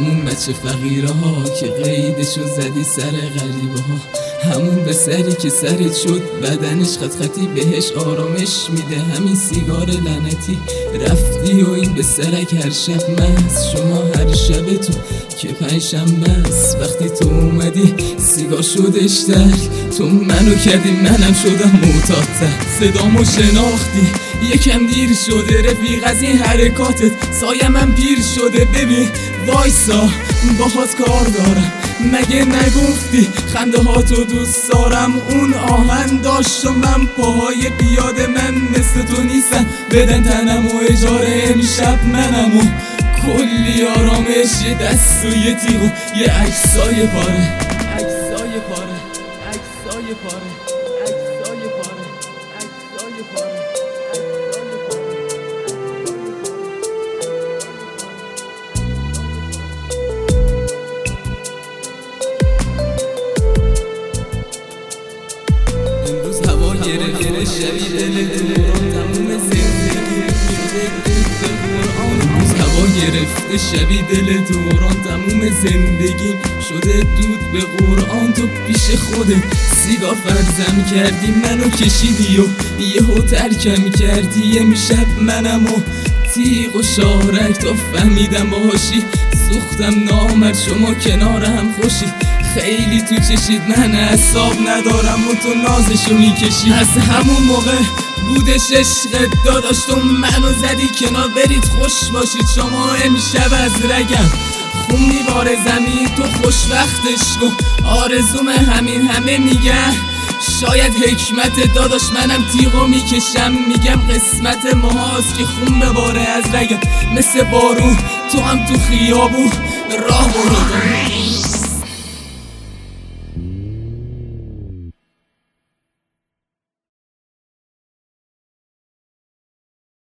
همون بچه فقیره ها که قیدشو زدی سر غریبه ها، همون به سری که سرت شد بدنش خط خطی بهش آرامش میده همین سیگار لعنتی. رفتی و این به سرک هر شب مست، شما هر شب تو که پنجشنبه است. وقتی تو اومدی سیگار شدش ترک، تو منو کردی منم شدم معتادتر. صدامو شناختی یکم دیر شده رفیق از این حرکاتت، سایه من پیر شده ببین وایسا باهات کار دارم. مگه نگفتی خنده ها تو دوست دارم؟ اون آهن داشت و من پاهای پیاده من مثل تو نیستم، بدن تنم و اجاره امشب منم و کلی آرامش، یه دست و یه تیغ و یه عکسای پاره، عکسای پاره، عکسای پاره، عکسای پاره، عکسای پاره. گرفته شبی دل دوران تموم زندگی شده دود به قرآن. امروز هوا گرفته شبی دل دوران تموم زندگی شده دود به قرآن. تو پیش خودت سیگار فرزم کردی منو کشیدی و یهو ترکم کردی. امشب منم و تیغ و شارک تا فهمیدم باهاشی سوختم نامرد شما کنار هم خوشی. خیلی تو چشید من حساب ندارم و تو نازشو میکشی. از همون موقع بودش عشق داداش، تو منو زدی کنار برید خوش باشید شما. امشب از رگم خون میباره زمین، تو خوشوقتش کن آرزوم همین همه میگن. شاید حکمت داداش منم تیغو میکشم، میگم قسمت ماهاست که خون بباره از رگم مثل بارون. تو هم تو خیابون راه برو